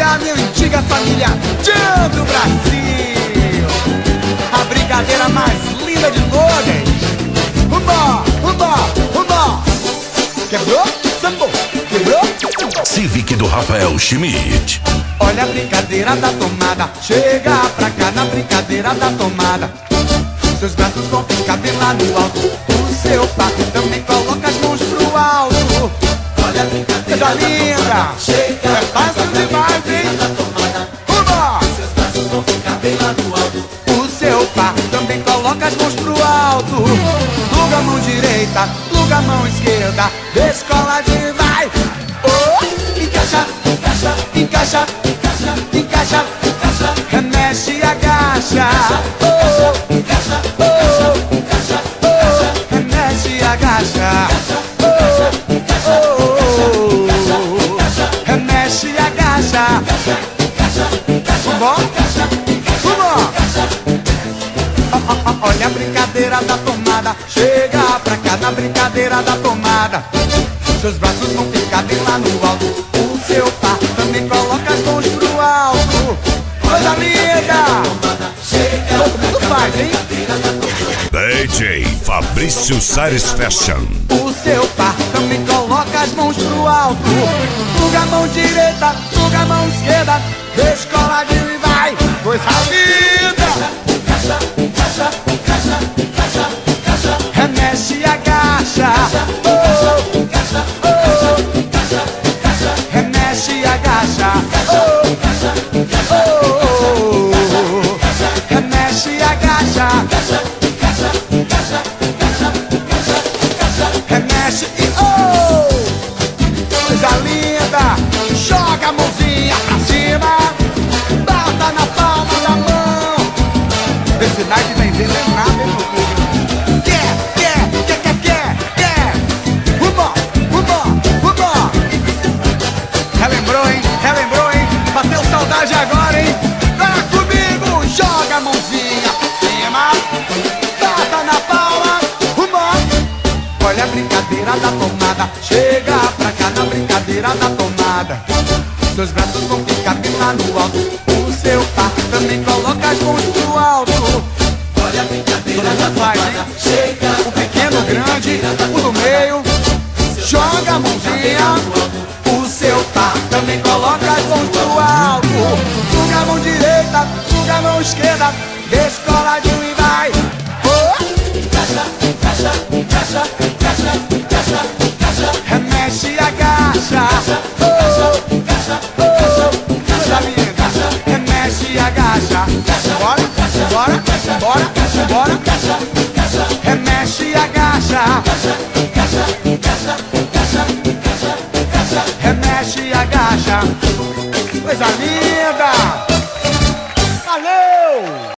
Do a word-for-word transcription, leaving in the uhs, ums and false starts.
da minha antiga família Tchan do Brasil, a brigadeira mais linda de todas. Rumba, rumba, rumba. Quebrou, sambou, quebrou, sambou. Civic do Rafael Schmidt. Olha a brincadeira da tomada, chega pra cá na brincadeira da tomada. Seus braços vão ficar bem lá no alto, o seu par também coloca as mãos pro alto. Olha a brincadeira da linda, chega, é fácil demais, hein? Rumba! Seus braços vão ficar bem lá no alto, o seu par também coloca as mãos pro alto. Pluga a mão direita, pluga a mão esquerda, descola de vai. Oh, encaixa, encaixa, encaixa, encaixa, encaixa, encaixa, remexe e agacha. Oh, encaixa, oh, encaixa, oh, remexe e agacha. Oh, oh, remexe e agacha. Vamos, vamos. Olha a brincadeira da tomada, chega pra cá na brincadeira da tomada. Seus braços vão ficar bem lá no alto, o seu par também coloca as mãos pro alto. Coisa linda! Todo mundo faz, hein? D J Fabrício Sares Fashion. O seu par também coloca as mãos pro alto. Pluga a mão direita, pluga a mão esquerda, descola de vai. Coisa linda! Encaixa, encaixa, encaixa, encaixa, encaixa, remexe e agacha. Oh, encaixa, oh, encaixa, encaixa, remexe e agacha. Oh, encaixa, encaixa, oh, remexe e agacha. Encaixa, encaixa, encaixa, encaixa, encaixa, remexe e oh, coisa linda! Joga a mãozinha pra cima, bota na palma da mão. Esse night vem vendo nada, hein, meu filho? Quer, quer, quer, quer, quer, quer. Rumba, rumba, rumba. Relembrou, hein? Relembrou, hein? Bateu saudade agora, hein? Tá comigo, joga a mãozinha pra cima, bota na palma, rumba. Olha a brincadeira da tomada, chega pra cá na brincadeira da tomada. Seus braços vão ficar bem lá no alto, o seu par também coloca as mãos pro alto. Olha a brincadeira da faz, hein? Chega, o pequeno, o grande, o do meio. Joga a mãozinha, o seu par também coloca as mãos pro alto. Pluga a mão direita, pluga a mão esquerda, descola de um e vai. Oh, encaixa, encaixa, encaixa, encaixa, encaixa, encaixa, remexe e agacha. Oh, encaixa, oh, encaixa, encaixa, remexe e agacha. Bora, bora, bora, bora, remexe e agacha. Remexe e agacha. Coisa linda!